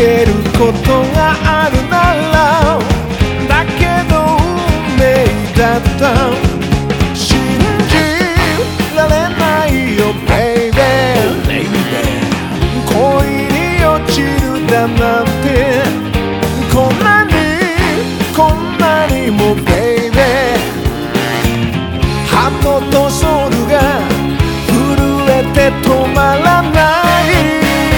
けることがあるなら、だけど運命だった信じられないよ Baby 恋に落ちるだなんてこんなにも Baby ハートとソウルが震えて止まらない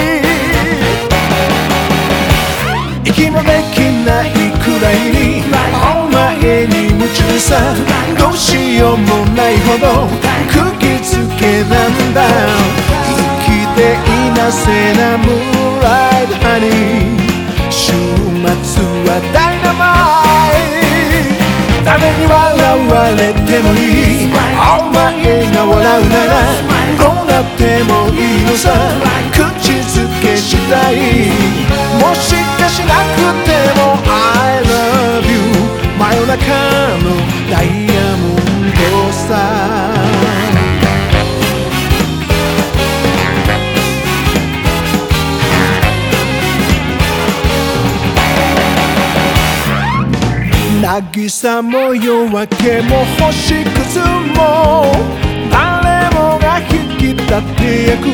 息もできないくらいにお前に夢中さどうしようもないほど釘付けなんだ生きていなせなムーンライトハニー週末はダイナマイト誰に笑われてもいいお前が笑うならどうなってもいいのさ口づけしたいもしかしなくても I love you 真夜中のダイヤモンドさ渚も夜明けも星屑も誰もが引き立ってゆく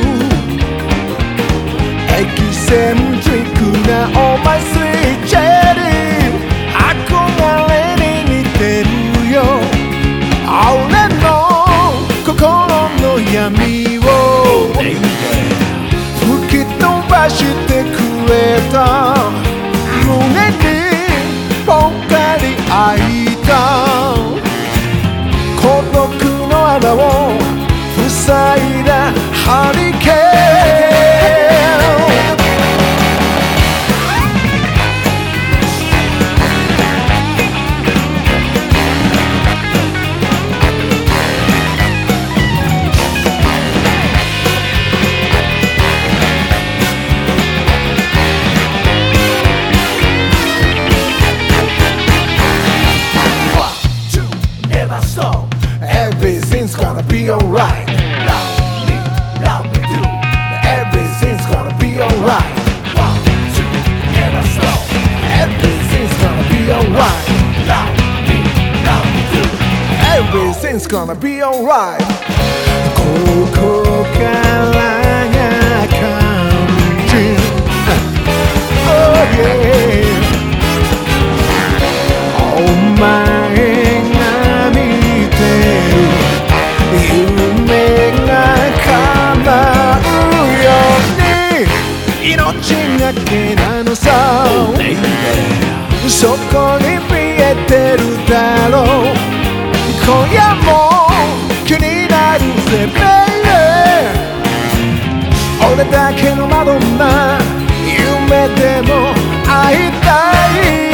エキセントリックなお前スイートチェリー憧れに似てるよ俺の心の闇を吹き飛ばしてくれた胸にぽっかり開いた孤独の穴を塞いだハリケーンEverything's gonna be alright. Love me do. Everything's gonna be alright. 1, 2, never stop. Everything's gonna be alright. Love me do. Everything's gonna be alright. ここからが肝心。Oh yeah. お前だけなのさそこに見えてるだろう今夜も気になるぜ Baby 俺だけのマドンナ夢でも会いたい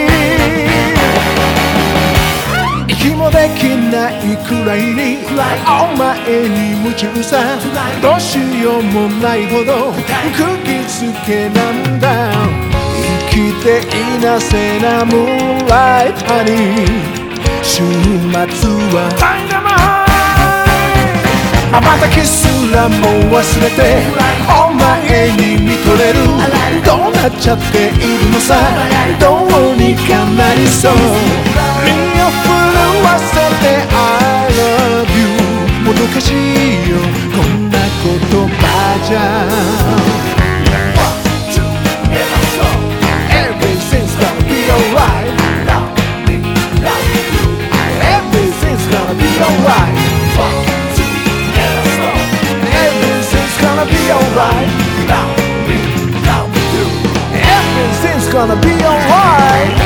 息もできないくらいにお前に夢中さどうしようもないほど釘付けなんだ生きていなせなムーンライトハニー週末はダイナマイト瞬きすらも忘れてお前に見とれるどうなっちゃっているのさどうにかなりそう身を震わせて I love you もどかしいよこんな言葉じゃEverything's gonna be alright. Everything's gonna be alright. Everything's gonna be alright. Everything's gonna be alright.